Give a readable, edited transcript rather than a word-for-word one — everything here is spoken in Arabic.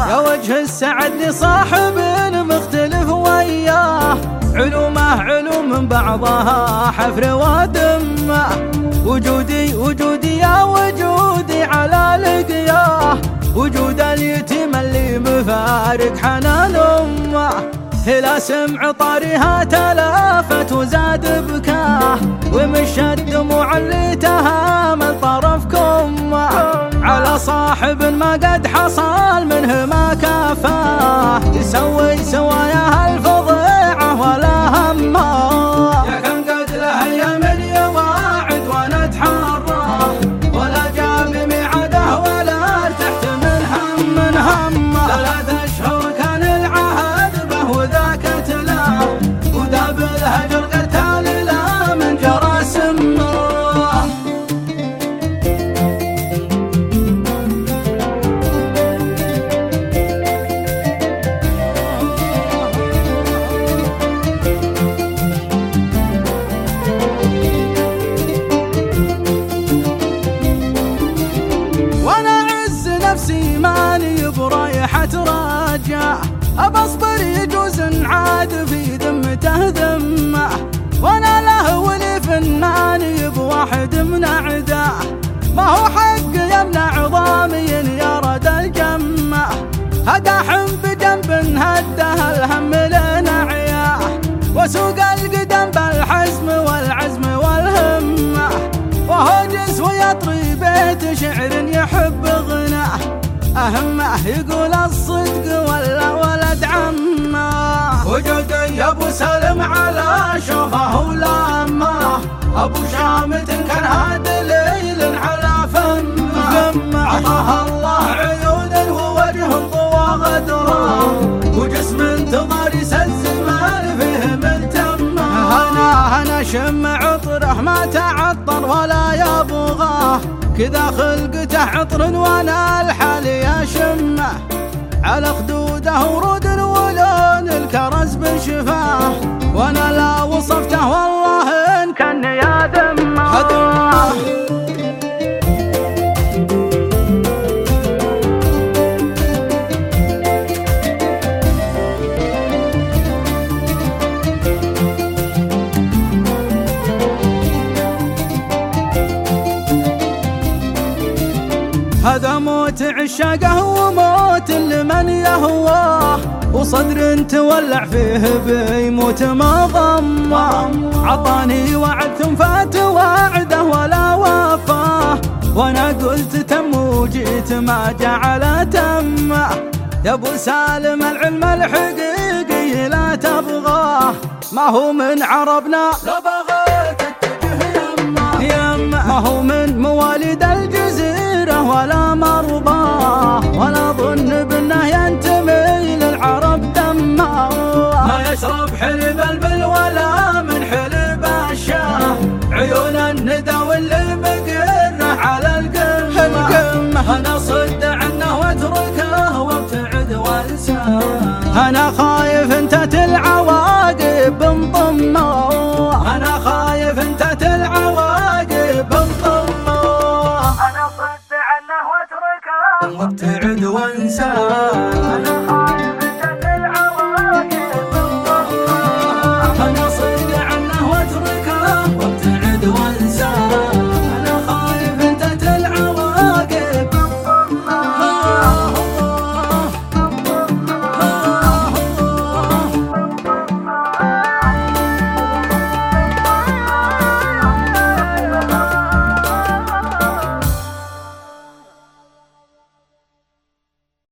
يا وجه السعد لصاحب مختلف وياه، علومه علوم بعضها حفر ودمه، وجودي يا وجودي على لقياه، وجود اليتيم اللي مفارق حنان امه، هلا سمع طارها تلافت وزاد بكاه، ومشى الدموع اللي تهامل طرف كمه، على صاحب ما قد حصل منه ما كافاه، يسوي سواياه الفظيعه ولا همه، يا كم قد له يا من يواعد وانا اتحراه، ولا جاب ميعاده ولا ارتحت من همه، 3 أشهر كان العهد به وذاك تلاه، وذاب الهجر قتال لا من جرى سمه. نفسي ماني برايحة رجاء، أبصبر يجوز عاد في ذمته ذمه، وانا له ولي فناني بواحد من اعداه، ما هو حق يمنع ضامي يا رد الجمه، هداحم بجنب هده الهم لنعياه، وسوق القدم بالحزم والعزم والهمه، وهو جس ويطري بيت شعر يحب غناه، أهمه يقول الصدق ولا ولد عمه، وجود يا ابو سالم على شوفه ولامه، ابو شامت كان هاد ليل على فمه، عطاه الله عيون ووجه ضوى غدره، وجسم انتظر يسلسل ما فيه من تمه، انا شم عطره ما تعطر ولا يبغاه، كذا خلقته عطر وانا الحالي اشمه، على خدوده ورود ولون الكرز بشفاه، وانا لا وصفته والله ان كان يا ذمه. هذا موت عشاقه وموت لمن يهواه، وصدر تولع فيه بيموت ما ضمه، عطاني وعد ثم فات وعده ولا وفاه، وانا قلت تم وجيت ما جعل تمه، يا ابو سالم العلم الحقيقي لا تبغاه، ما هو من عربنا لو بغيت اتجه يمه، ما هو من مواليد الجزيرة ولا مرضاه، ولا ظن بانه ينتمي للعرب دمه، ما يشرب حليب البل ولا من حليب الشاه، عيون الندى واللي مقره على القمه، انا صد عنه واتركه وابتعد وانساه، انا خايف انت العواقب انضمه، انا خايف انت العواقب انضمه، انا صد عنه واتركه وابتعد وانساه، انا خايف